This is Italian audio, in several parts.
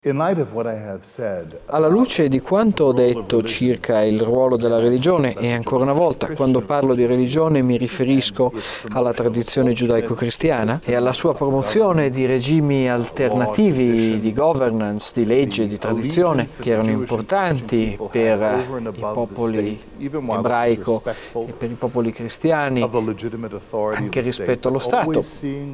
Alla luce di quanto ho detto circa il ruolo della religione, e ancora una volta, quando parlo di religione mi riferisco alla tradizione giudaico-cristiana e alla sua promozione di regimi alternativi di governance, di legge, di tradizione, che erano importanti per i popoli ebraico e per i popoli cristiani, anche rispetto allo Stato,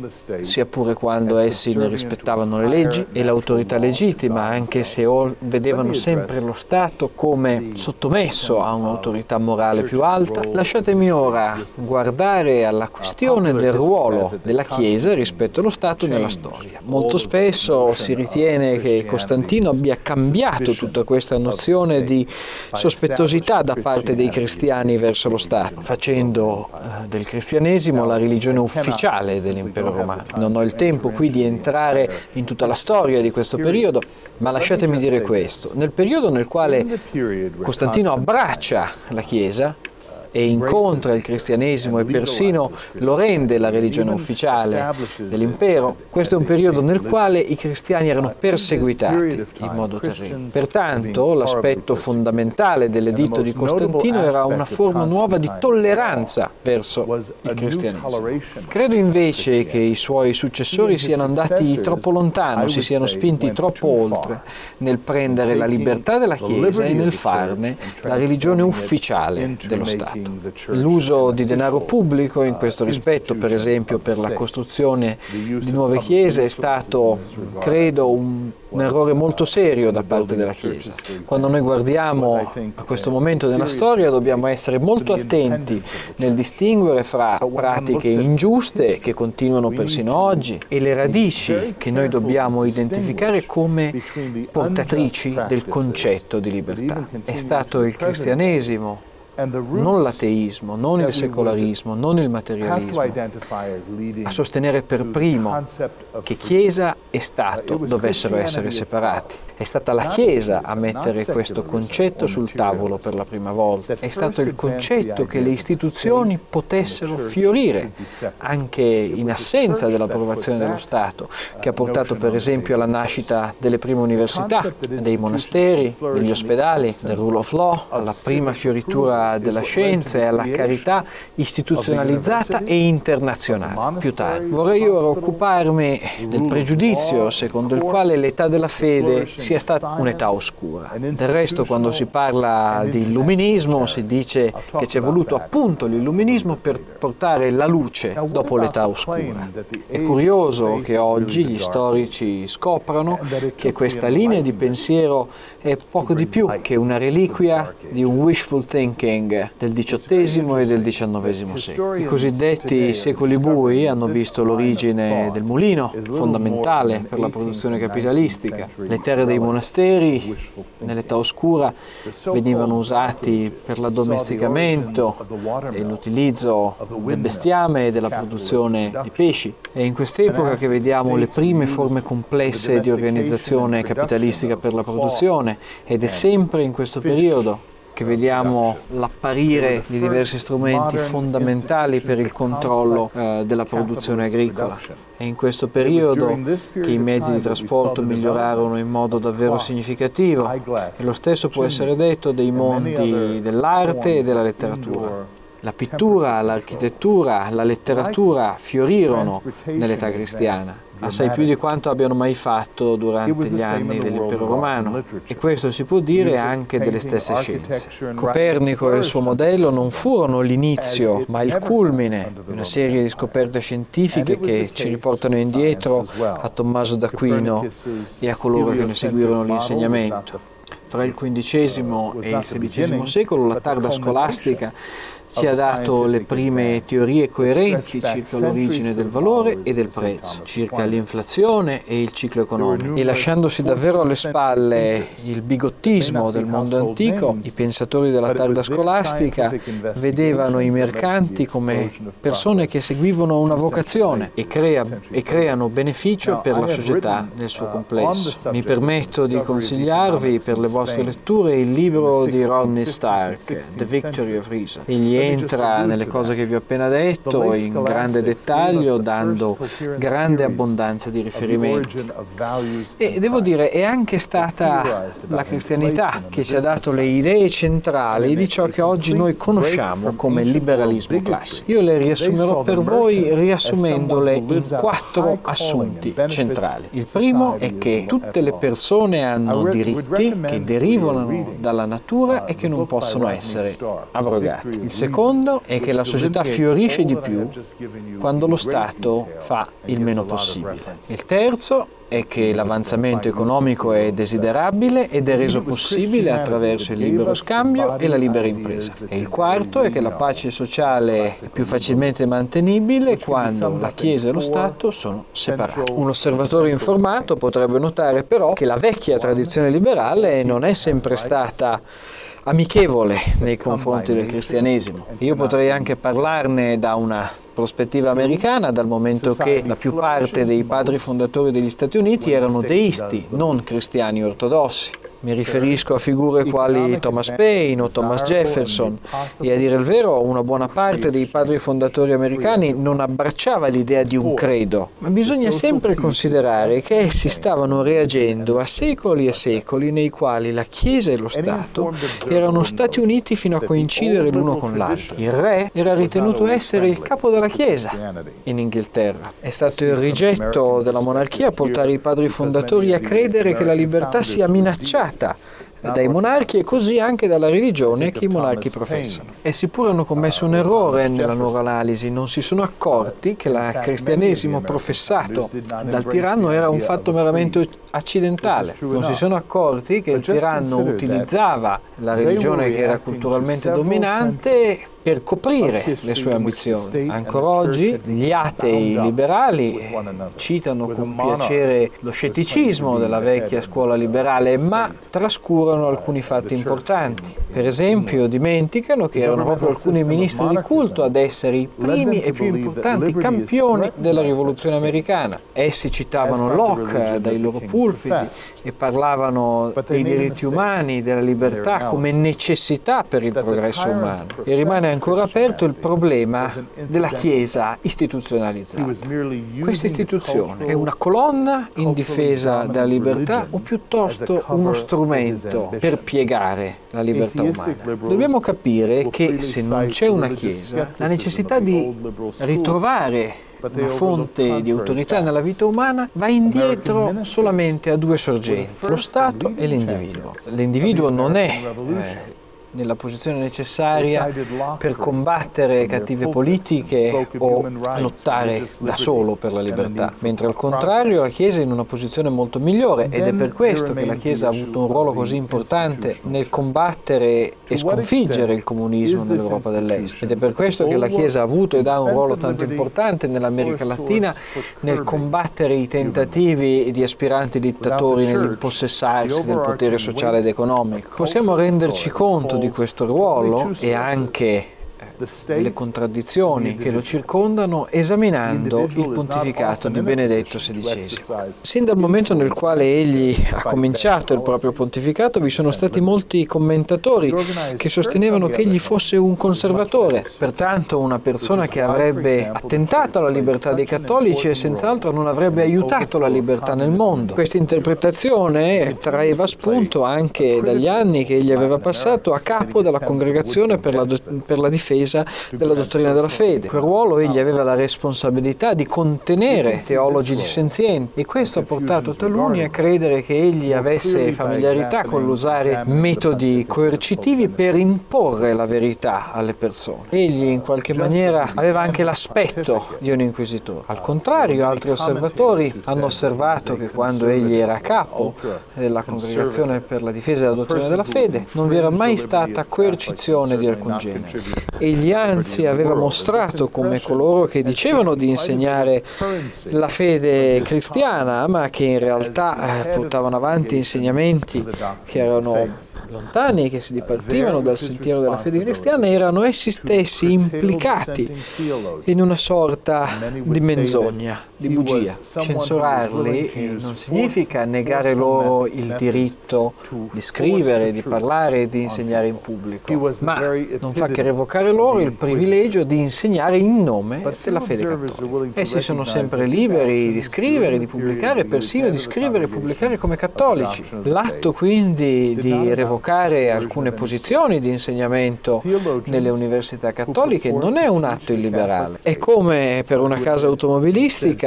sia pure quando essi ne rispettavano le leggi e l'autorità legittima, anche se vedevano sempre lo Stato come sottomesso a un'autorità morale più alta. Lasciatemi ora guardare alla questione del ruolo della Chiesa rispetto allo Stato nella storia. Molto spesso si ritiene che Costantino abbia cambiato tutta questa nozione di sospettosità da parte dei cristiani verso lo Stato, facendo del cristianesimo la religione ufficiale dell'impero romano. Non ho il tempo qui di entrare in tutta la storia di questo periodo, ma lasciatemi dire questo. Nel periodo nel quale Costantino abbraccia la Chiesa e incontra il cristianesimo e persino lo rende la religione ufficiale dell'impero, questo è un periodo nel quale i cristiani erano perseguitati in modo terribile. Pertanto l'aspetto fondamentale dell'editto di Costantino era una forma nuova di tolleranza verso il cristianesimo. Credo invece che i suoi successori siano andati troppo lontano, si siano spinti troppo oltre nel prendere la libertà della Chiesa e nel farne la religione ufficiale dello Stato. L'uso di denaro pubblico in questo rispetto, per esempio per la costruzione di nuove chiese, è stato, credo, un errore molto serio da parte della Chiesa. Quando noi guardiamo a questo momento della storia dobbiamo essere molto attenti nel distinguere fra pratiche ingiuste che continuano persino oggi e le radici che noi dobbiamo identificare come portatrici del concetto di libertà. È stato il cristianesimo, non l'ateismo, non il secolarismo, non il materialismo, a sostenere per primo che Chiesa e Stato dovessero essere separati. È stata la Chiesa a mettere questo concetto sul tavolo per la prima volta. È stato il concetto che le istituzioni potessero fiorire, anche in assenza dell'approvazione dello Stato, che ha portato per esempio alla nascita delle prime università, dei monasteri, degli ospedali, del rule of law, alla prima fioritura della scienza e alla carità istituzionalizzata e internazionale. Più tardi vorrei ora occuparmi del pregiudizio secondo il quale l'età della fede sia stata un'età oscura. Del resto, quando si parla di illuminismo si dice che ci è voluto appunto l'illuminismo per portare la luce dopo l'età oscura. È curioso che oggi gli storici scoprano che questa linea di pensiero è poco di più che una reliquia di un wishful thinking del XVIII e del XIX secolo. I cosiddetti secoli bui hanno visto l'origine del mulino, fondamentale per la produzione capitalistica. Le terre dei monasteri nell'età oscura venivano usati per l'addomesticamento e l'utilizzo del bestiame e della produzione di pesci. È in quest'epoca che vediamo le prime forme complesse di organizzazione capitalistica per la produzione, ed è sempre in questo periodo che vediamo l'apparire di diversi strumenti fondamentali per il controllo della produzione agricola. È in questo periodo che i mezzi di trasporto migliorarono in modo davvero significativo, e lo stesso può essere detto dei mondi dell'arte e della letteratura. La pittura, l'architettura, la letteratura fiorirono nell'età cristiana, assai più di quanto abbiano mai fatto durante gli anni dell'impero romano, e questo si può dire anche delle stesse scienze. Copernico e il suo modello non furono l'inizio, ma il culmine di una serie di scoperte scientifiche che ci riportano indietro a Tommaso d'Aquino e a coloro che ne seguirono l'insegnamento. Fra il XV e il XVI secolo la tarda scolastica ci ha dato le prime teorie coerenti circa l'origine del valore e del prezzo, circa l'inflazione e il ciclo economico. E lasciandosi davvero alle spalle il bigottismo del mondo antico, i pensatori della tarda scolastica vedevano i mercanti come persone che seguivano una vocazione e creano beneficio per la società nel suo complesso. Mi permetto di consigliarvi per le vostre letture il libro di Rodney Stark, The Victory of Reason. Egli entra nelle cose che vi ho appena detto in grande dettaglio, dando grande abbondanza di riferimenti. E devo dire, è anche stata la cristianità che ci ha dato le idee centrali di ciò che oggi noi conosciamo come liberalismo classico. Io le riassumerò per voi riassumendole in 4 assunti centrali. Il primo è che tutte le persone hanno diritti che derivano dalla natura e che non possono essere abrogati. Il secondo è che la società fiorisce di più quando lo Stato fa il meno possibile. Il terzo è che l'avanzamento economico è desiderabile ed è reso possibile attraverso il libero scambio e la libera impresa. E il quarto è che la pace sociale è più facilmente mantenibile quando la Chiesa e lo Stato sono separati. Un osservatore informato potrebbe notare però che la vecchia tradizione liberale non è sempre stata amichevole nei confronti del cristianesimo. Io potrei anche parlarne da una prospettiva americana, dal momento che la più parte dei padri fondatori degli Stati Uniti erano deisti, non cristiani ortodossi. Mi riferisco a figure quali Thomas Paine o Thomas Jefferson e, a dire il vero, una buona parte dei padri fondatori americani non abbracciava l'idea di un credo, ma bisogna sempre considerare che essi stavano reagendo a secoli e secoli nei quali la Chiesa e lo Stato erano stati uniti fino a coincidere l'uno con l'altro. Il re era ritenuto essere il capo della Chiesa in Inghilterra. È stato il rigetto della monarchia a portare i padri fondatori a credere che la libertà sia minacciata dai monarchi e così anche dalla religione che i monarchi professano. Essi pure hanno commesso un errore nella loro analisi, non si sono accorti che il cristianesimo professato dal tiranno era un fatto meramente accidentale, non si sono accorti che il tiranno utilizzava la religione che era culturalmente dominante per coprire le sue ambizioni. Ancora oggi gli atei liberali citano con piacere lo scetticismo della vecchia scuola liberale, ma trascurano alcuni fatti importanti. Per esempio, dimenticano che erano proprio alcuni ministri di culto ad essere i primi e più importanti campioni della rivoluzione americana. Essi citavano Locke dai loro pulpiti e parlavano dei diritti umani, della libertà come necessità per il progresso umano. E rimane ancora aperto il problema della Chiesa istituzionalizzata. Questa istituzione è una colonna in difesa della libertà o piuttosto uno strumento per piegare la libertà umana? Dobbiamo capire che se non c'è una Chiesa, la necessità di ritrovare una fonte di autorità nella vita umana va indietro solamente a 2 sorgenti, lo Stato e l'individuo. L'individuo non è nella posizione necessaria per combattere cattive politiche o lottare da solo per la libertà, mentre al contrario la Chiesa è in una posizione molto migliore ed è per questo che la Chiesa ha avuto un ruolo così importante nel combattere e sconfiggere il comunismo nell'Europa dell'Est, ed è per questo che la Chiesa ha avuto ed ha un ruolo tanto importante nell'America Latina nel combattere i tentativi di aspiranti dittatori nell'impossessarsi del potere sociale ed economico. Possiamo renderci conto di questo ruolo e anche delle contraddizioni che lo circondano esaminando il pontificato di Benedetto XVI. Sin dal momento nel quale egli ha cominciato il proprio pontificato vi sono stati molti commentatori che sostenevano che egli fosse un conservatore, pertanto una persona che avrebbe attentato alla libertà dei cattolici e senz'altro non avrebbe aiutato la libertà nel mondo. Questa interpretazione traeva spunto anche dagli anni che egli aveva passato a capo della Congregazione per la difesa della dottrina della fede. Per ruolo egli aveva la responsabilità di contenere teologi dissenzienti e questo ha portato taluni a credere che egli avesse familiarità con l'usare metodi coercitivi per imporre la verità alle persone. Egli in qualche maniera aveva anche l'aspetto di un inquisitore. Al contrario, altri osservatori hanno osservato che quando egli era a capo della Congregazione per la difesa della dottrina della fede non vi era mai stata coercizione di alcun genere. Egli anzi aveva mostrato come coloro che dicevano di insegnare la fede cristiana, ma che in realtà portavano avanti insegnamenti che erano lontani e che si dipartivano dal sentiero della fede cristiana, erano essi stessi implicati in una sorta di menzogna. di bugia. Censurarli non significa negare loro il diritto di scrivere, di parlare e di insegnare in pubblico, ma non fa che revocare loro il privilegio di insegnare in nome della fede cattolica. Essi sono sempre liberi di scrivere, di pubblicare, persino di scrivere e pubblicare come cattolici. L'atto quindi di revocare alcune posizioni di insegnamento nelle università cattoliche non è un atto illiberale. È come per una casa automobilistica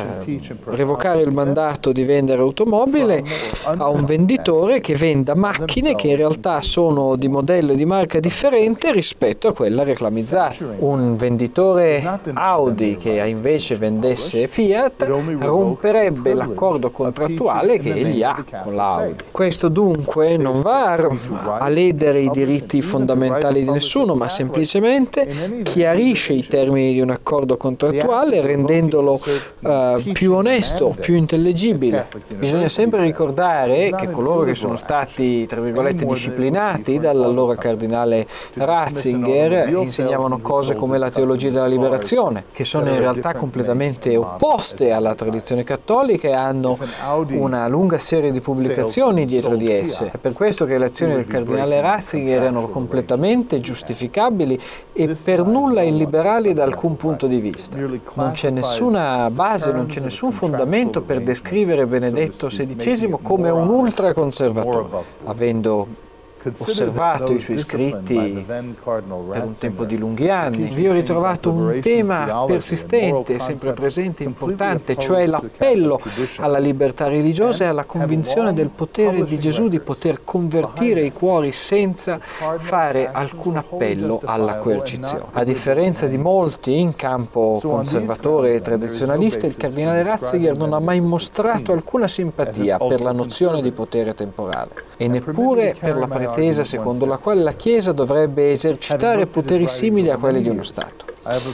revocare il mandato di vendere automobile a un venditore che venda macchine che in realtà sono di modello e di marca differente rispetto a quella reclamizzata. Un venditore Audi che invece vendesse Fiat romperebbe l'accordo contrattuale che egli ha con l'Audi. Questo dunque non va a ledere i diritti fondamentali di nessuno, ma semplicemente chiarisce i termini di un accordo contrattuale rendendolo più onesto, più intellegibile. Bisogna sempre ricordare che coloro che sono stati, tra virgolette, disciplinati dall'allora cardinale Ratzinger insegnavano cose come la teologia della liberazione, che sono in realtà completamente opposte alla tradizione cattolica e hanno una lunga serie di pubblicazioni dietro di esse. È per questo che le azioni del cardinale Ratzinger erano completamente giustificabili e per nulla illiberali da alcun punto di vista. Non c'è nessuna base, non c'è nessun fondamento per descrivere Benedetto XVI come un ultraconservatore, avendo osservato i suoi scritti per un tempo di lunghi anni. Vi ho ritrovato un tema persistente, sempre presente e importante, cioè l'appello alla libertà religiosa e alla convinzione del potere di Gesù di poter convertire i cuori senza fare alcun appello alla coercizione. A differenza di molti in campo conservatore e tradizionalista, il cardinale Ratzinger non ha mai mostrato alcuna simpatia per la nozione di potere temporale e neppure per la pretesa secondo la quale la Chiesa dovrebbe esercitare poteri simili a quelli di uno Stato.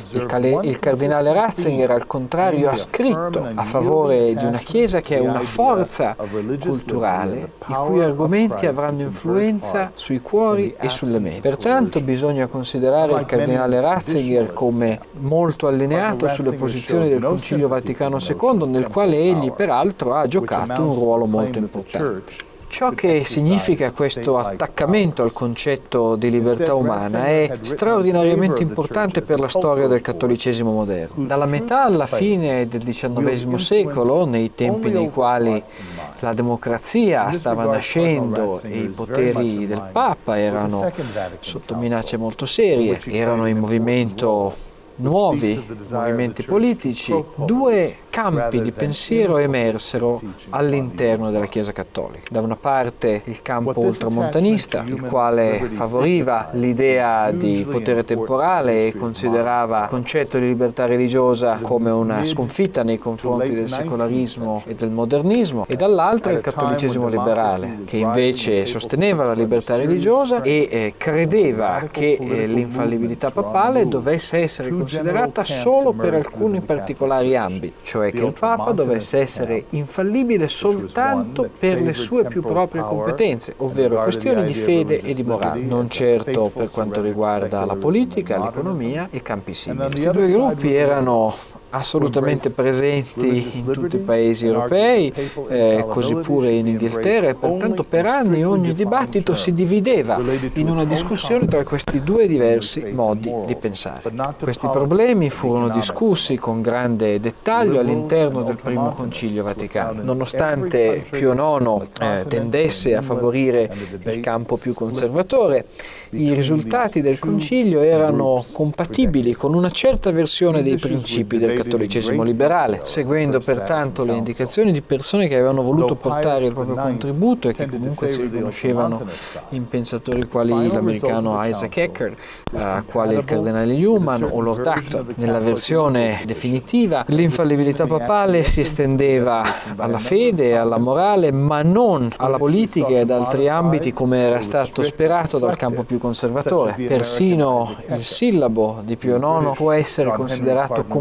Il cardinale Ratzinger, al contrario, ha scritto a favore di una Chiesa che è una forza culturale, i cui argomenti avranno influenza sui cuori e sulle menti. Pertanto bisogna considerare il cardinale Ratzinger come molto allineato sulle posizioni del Concilio Vaticano II, nel quale egli peraltro ha giocato un ruolo molto importante. Ciò che significa questo attaccamento al concetto di libertà umana è straordinariamente importante per la storia del cattolicesimo moderno. Dalla metà alla fine del XIX secolo, nei tempi nei quali la democrazia stava nascendo e i poteri del Papa erano sotto minacce molto serie, erano in movimento nuovi movimenti politici, due campi di pensiero emersero all'interno della Chiesa cattolica. Da una parte il campo ultramontanista, il quale favoriva l'idea di potere temporale e considerava il concetto di libertà religiosa come una sconfitta nei confronti del secolarismo e del modernismo, e dall'altra il cattolicesimo liberale, che invece sosteneva la libertà religiosa e credeva che l'infallibilità papale dovesse essere considerata solo per alcuni particolari ambiti, cioè che il Papa dovesse essere infallibile soltanto per le sue più proprie competenze, ovvero questioni di fede e di morale, non certo per quanto riguarda la politica, l'economia e campi simili. Questi due gruppi erano assolutamente presenti in tutti i paesi europei, così pure in Inghilterra, e pertanto per anni ogni dibattito si divideva in una discussione tra questi due diversi modi di pensare. Questi problemi furono discussi con grande dettaglio all'interno del primo Concilio Vaticano. Nonostante Pio IX tendesse a favorire il campo più conservatore, i risultati del Concilio erano compatibili con una certa versione dei principi del cattolicesimo liberale, seguendo pertanto le indicazioni di persone che avevano voluto portare il proprio contributo e che comunque si riconoscevano in pensatori quali l'americano Isaac Hecker, quale il cardinale Newman o Lord Acton. Nella versione definitiva l'infallibilità papale si estendeva alla fede e alla morale, ma non alla politica e ad altri ambiti come era stato sperato dal campo più conservatore. Persino il sillabo di Pio IX può essere considerato compatibile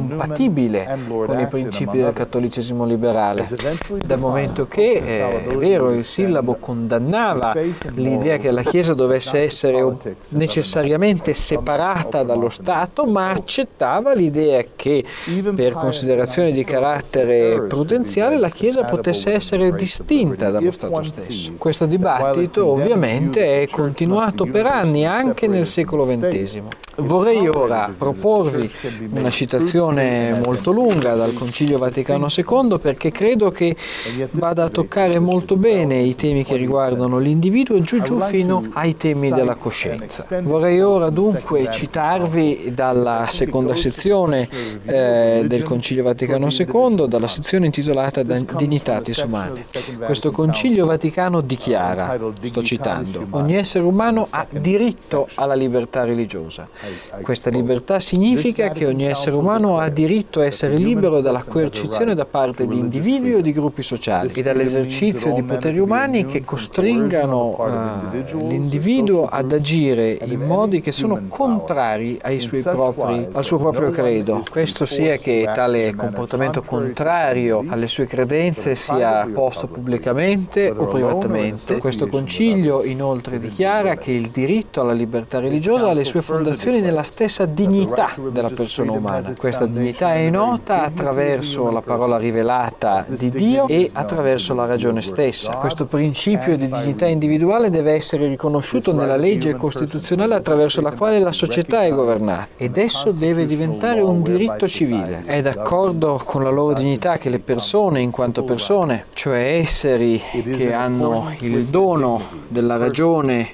incompatibile con i principi del cattolicesimo liberale, dal momento che, è vero, il sillabo condannava l'idea che la Chiesa dovesse essere necessariamente separata dallo Stato, ma accettava l'idea che, per considerazioni di carattere prudenziale, la Chiesa potesse essere distinta dallo Stato stesso. Questo dibattito ovviamente è continuato per anni, anche nel secolo XX. Vorrei ora proporvi una citazione molto lunga dal Concilio Vaticano II, perché credo che vada a toccare molto bene i temi che riguardano l'individuo giù fino ai temi della coscienza. Vorrei ora dunque citarvi dalla seconda sezione del Concilio Vaticano II, dalla sezione intitolata Dignitatis Humanae. Questo Concilio Vaticano dichiara, sto citando: ogni essere umano ha diritto alla libertà religiosa. Questa libertà significa che ogni essere umano ha diritto a essere libero dalla coercizione da parte di individui o di gruppi sociali e dall'esercizio di poteri umani che costringano l'individuo ad agire in modi che sono contrari al suo proprio credo. Questo sia che tale comportamento contrario alle sue credenze sia posto pubblicamente o privatamente. Questo concilio inoltre dichiara che il diritto alla libertà religiosa ha le sue fondazioni nella stessa dignità della persona umana. Questa dignità è nota attraverso la parola rivelata di Dio e attraverso la ragione stessa. Questo principio di dignità individuale deve essere riconosciuto nella legge costituzionale attraverso la quale la società è governata, ed esso deve diventare un diritto civile. È d'accordo con la loro dignità che le persone, in quanto persone, cioè esseri che hanno il dono della ragione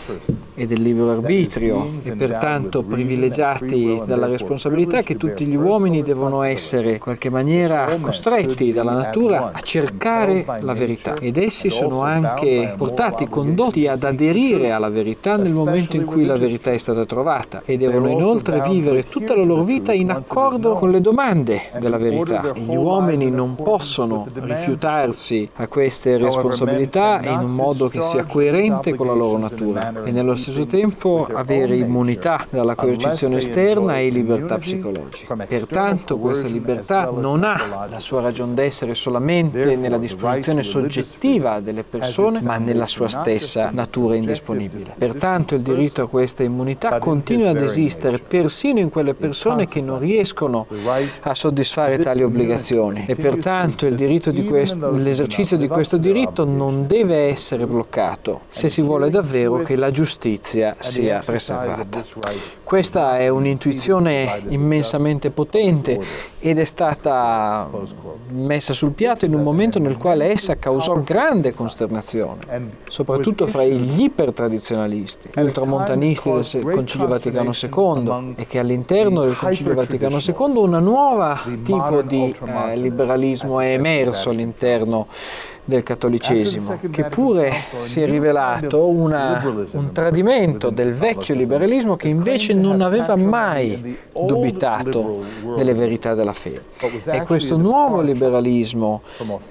e del libero arbitrio e pertanto privilegiati dalla responsabilità, che tutti gli uomini devono essere in qualche maniera costretti dalla natura a cercare la verità, ed essi sono anche condotti ad aderire alla verità nel momento in cui la verità è stata trovata, e devono inoltre vivere tutta la loro vita in accordo con le domande della verità. E gli uomini non possono rifiutarsi a queste responsabilità in un modo che sia coerente con la loro natura, e nello stesso tempo avere immunità dalla coercizione esterna e libertà psicologica. Pertanto questa libertà non ha la sua ragion d'essere solamente nella disposizione soggettiva delle persone, ma nella sua stessa natura indisponibile. Pertanto il diritto a questa immunità continua ad esistere persino in quelle persone che non riescono a soddisfare tali obbligazioni, e pertanto l'esercizio di questo diritto non deve essere bloccato se si vuole davvero che la giustizia sia preservata. Questa è un'intuizione immensamente potente ed è stata messa sul piatto in un momento nel quale essa causò grande costernazione, soprattutto fra gli ipertradizionalisti, gli ultramontanisti del Concilio Vaticano II, e che all'interno del Concilio Vaticano II un nuovo tipo di liberalismo è emerso all'interno del cattolicesimo, che pure si è rivelato un tradimento del vecchio liberalismo, che invece non aveva mai dubitato delle verità della fede. È questo nuovo liberalismo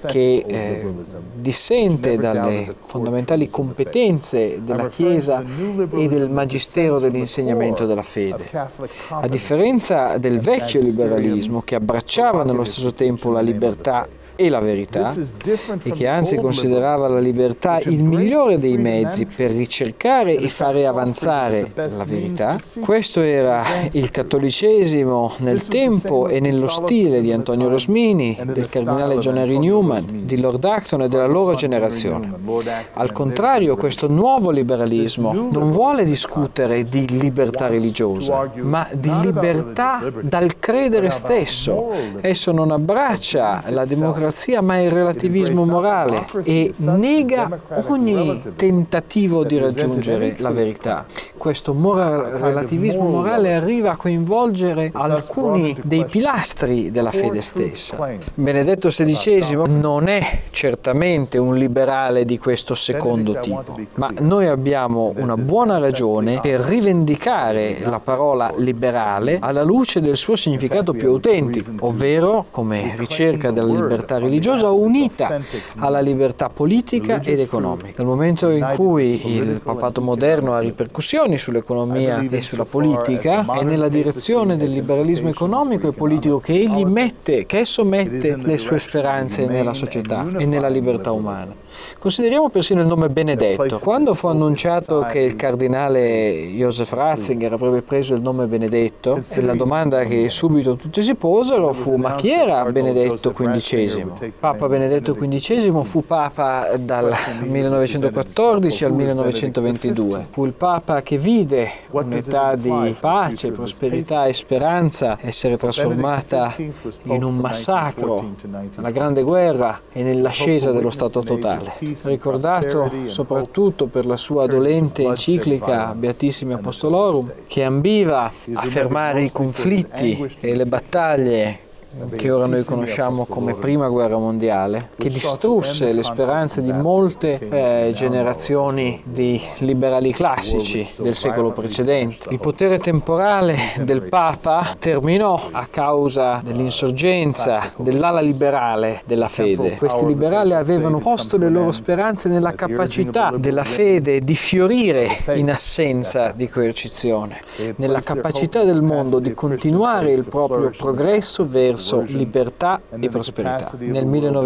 che dissente dalle fondamentali competenze della Chiesa e del magistero dell'insegnamento della fede. A differenza del vecchio liberalismo, che abbracciava nello stesso tempo la libertà e la verità, e che anzi considerava la libertà il migliore dei mezzi per ricercare e fare avanzare la verità. Questo era il cattolicesimo nel tempo e nello stile di Antonio Rosmini, del cardinale John Henry Newman, di Lord Acton e della loro generazione. Al contrario, questo nuovo liberalismo non vuole discutere di libertà religiosa, ma di libertà dal credere stesso. Esso non abbraccia la democrazia, ma il relativismo morale, e nega ogni tentativo di raggiungere la verità. Questo relativismo morale arriva a coinvolgere alcuni dei pilastri della fede stessa. Benedetto XVI non è certamente un liberale di questo secondo tipo, ma noi abbiamo una buona ragione per rivendicare la parola liberale alla luce del suo significato più autentico, ovvero come ricerca della libertà religiosa unita alla libertà politica ed economica. Nel momento in cui il papato moderno ha ripercussioni sull'economia e sulla politica, è nella direzione del liberalismo economico e politico che esso mette le sue speranze nella società e nella libertà umana. Consideriamo persino il nome Benedetto. Quando fu annunciato che il cardinale Joseph Ratzinger avrebbe preso il nome Benedetto, e la domanda che subito tutti si posero fu: ma chi era Benedetto XV? Papa Benedetto XV fu papa dal 1914 al 1922. Fu il papa che vide un'età di pace, prosperità e speranza essere trasformata in un massacro, nella Grande Guerra e nell'ascesa dello Stato totale. Ricordato soprattutto per la sua dolente enciclica Beatissimi Apostolorum, che ambiva a fermare i conflitti e le battaglie che ora noi conosciamo come Prima Guerra Mondiale, che distrusse le speranze di molte generazioni di liberali classici del secolo precedente. Il potere temporale del Papa terminò a causa dell'insorgenza dell'ala liberale della fede. Questi liberali avevano posto le loro speranze nella capacità della fede di fiorire in assenza di coercizione, nella capacità del mondo di continuare il proprio progresso verso libertà e prosperità. Nel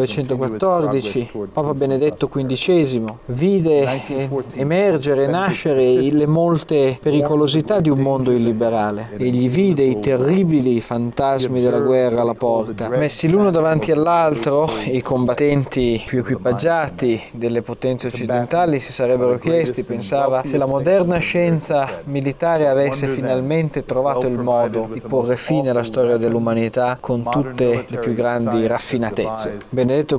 1914 Papa Benedetto XV vide emergere e nascere le molte pericolosità di un mondo illiberale. Egli vide i terribili fantasmi della guerra alla porta. Messi l'uno davanti all'altro, i combattenti più equipaggiati delle potenze occidentali si sarebbero chiesti, pensava, se la moderna scienza militare avesse finalmente trovato il modo di porre fine alla storia dell'umanità con tutte le più grandi raffinatezze. Benedetto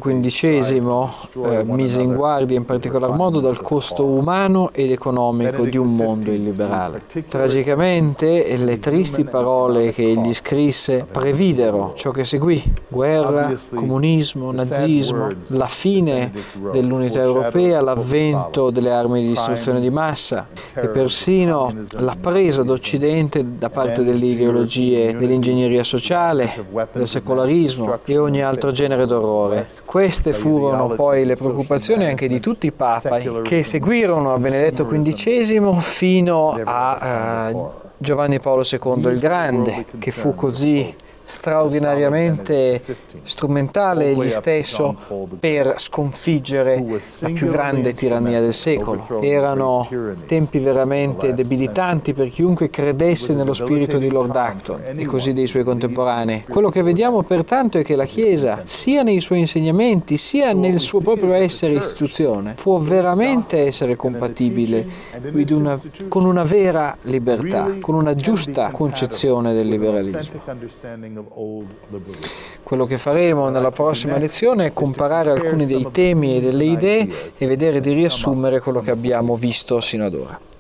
XV mise in guardia in particolar modo dal costo umano ed economico di un mondo illiberale. Tragicamente, le tristi parole che egli scrisse previdero ciò che seguì: guerra, comunismo, nazismo, la fine dell'unità europea, l'avvento delle armi di distruzione di massa e persino la presa d'Occidente da parte delle ideologie dell'ingegneria sociale, del secolarismo e ogni altro genere d'orrore. Queste furono poi le preoccupazioni anche di tutti i papa che seguirono a Benedetto XV fino a Giovanni Paolo II il Grande, che fu così straordinariamente strumentale egli stesso per sconfiggere la più grande tirannia del secolo. Erano tempi veramente debilitanti per chiunque credesse nello spirito di Lord Acton e così dei suoi contemporanei. Quello che vediamo pertanto è che la Chiesa, sia nei suoi insegnamenti sia nel suo proprio essere istituzione, può veramente essere compatibile con una vera libertà, con una giusta concezione del liberalismo. Quello che faremo nella prossima lezione è comparare alcuni dei temi e delle idee e vedere di riassumere quello che abbiamo visto sino ad ora.